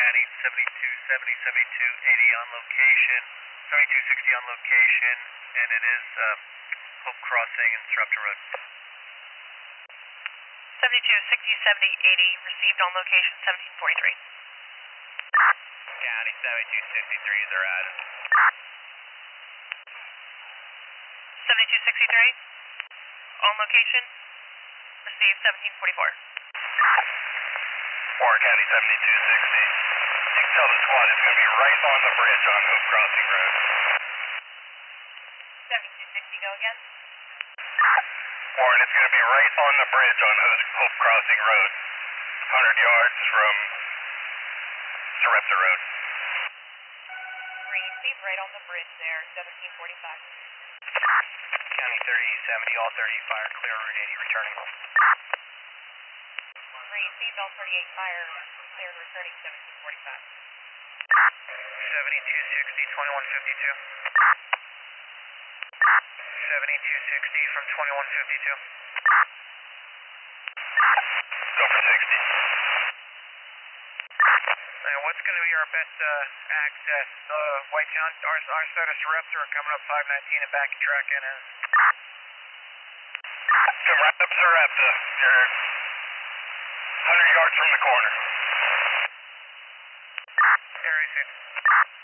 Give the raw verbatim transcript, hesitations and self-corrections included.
County, seventy-two seventy, seventy-two eighty on location, seventy-two sixty on location, and it is uh, Hope Crossing and Sarepta Road. seventy-two sixty, seventy, eighty, received on location, seventeen forty-three. County, seventy-two sixty-three is our item. seventy-two sixty-three, on location, received seventeen forty-four. Warren County, seventy-two sixty. You can tell the squad is going to be right on the bridge on Hope Crossing Road. seventy-two sixty, go again? Warren, it's going to be right on the bridge on Hope Crossing Road, one hundred yards from Sarepta Road. Received right on the bridge there, seventeen forty-five. County thirty seventy, all thirty fire, clear Route eighty, returning. Received all thirty-eight fire, clear and returning, seventeen forty-five. seventy-two sixty, twenty-one fifty-two. seventy-two sixty from twenty-one fifty-two. Go for sixty. And what's going to be our best uh, access? Uh, White Town, our, our side of Sarepta are coming up five nineteen and back and tracking in. Come right up Sarepta. You're one hundred yards from the corner. Area six.